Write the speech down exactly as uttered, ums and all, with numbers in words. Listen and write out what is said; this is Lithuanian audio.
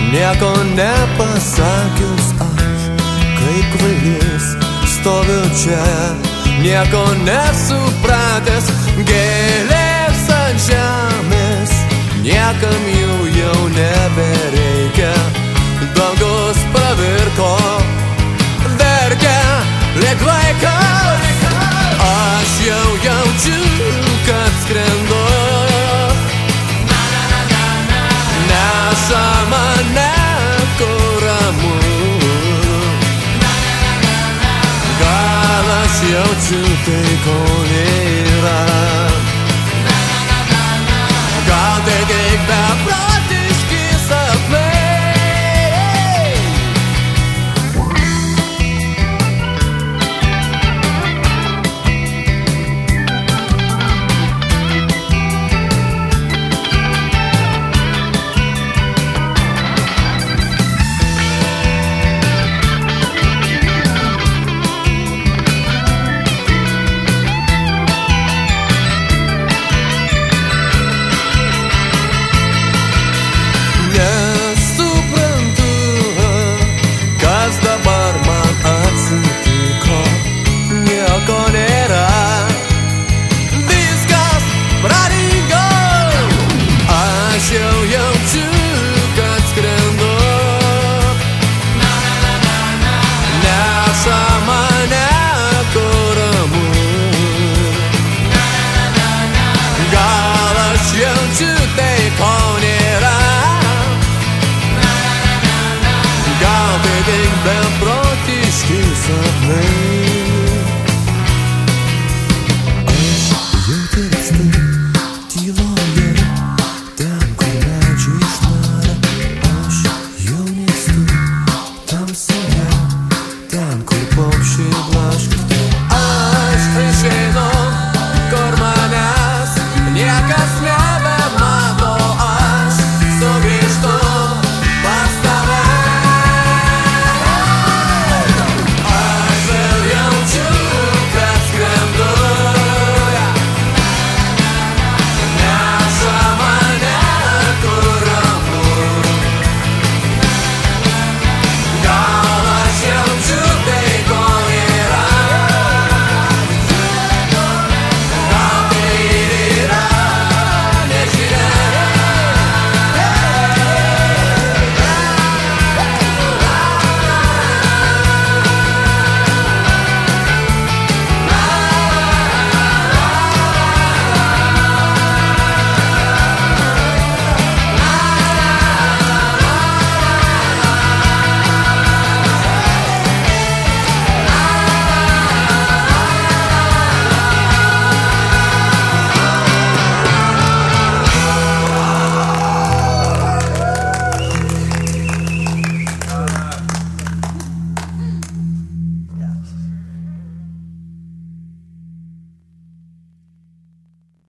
Nieko nepasakius aš, kaip kvailys, stoviu čia, nieko nesupratęs, gėlės ant žemės, niekam jų jau nebereikia. Dangus pravirko, verkia lyg vaikas, aš jau jaučiu, kad skrendu, neša mane kur ramu. Gal aš jaučiu tai, ko nėra, gal tai tik beprotiški sapnai. Beprotiški sapnai. Aš jau tirpstu tyloje, ten, kur medžiai šnara. Aš jau nykstu tamsoje, ten, kur paukščiai blaško. Aš išeinu, kur manęs niekas